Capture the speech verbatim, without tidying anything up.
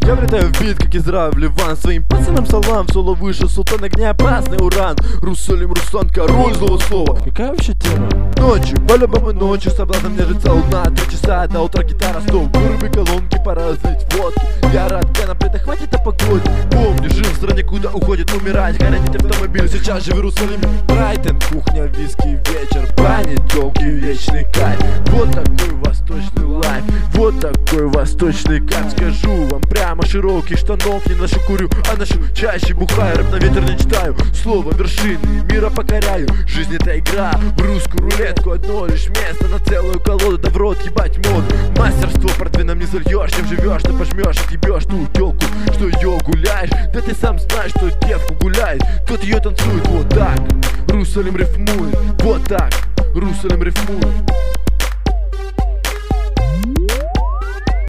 Я влетаю в бит, как Изра в Ливан. Своим пацанам салам, соло выше, султан огня, опасный уран. Русалим, Руслан, король злого слова. Какая вообще тема? Ночью, по-любому ночью, соблазном нежится луна. Три часа до утра гитара, стол, вырубы колонки, пора разлить водки. Я рад, пьяно плита, хватит о погоде. Помню, жил в стране, куда уходит умирать. Хоронить автомобиль, сейчас же в Иерусалиме. Брайтон, кухня, виски, вечер, бани, телки, вечный кайф. Вот такой восточный лайф, вот такой восточный кайф. Скажу вам прямо, широких штанов не ношу, курю, а ношу чаще, бухаю, рэп на ветер не читаю. Слово вершины мира покоряю. Жизнь это игра, в русскую рулетку одно лишь место на целую колоду, да в рот ебать моду. Мастерство портвейном не зальешь, чем живешь, ты пожмешь, отъебешь ту телку, что ее гуляешь. Да ты сам знаешь, что девку гуляет, тот ее танцует вот так. Русалим рифмует, вот так. Русалим рифмует.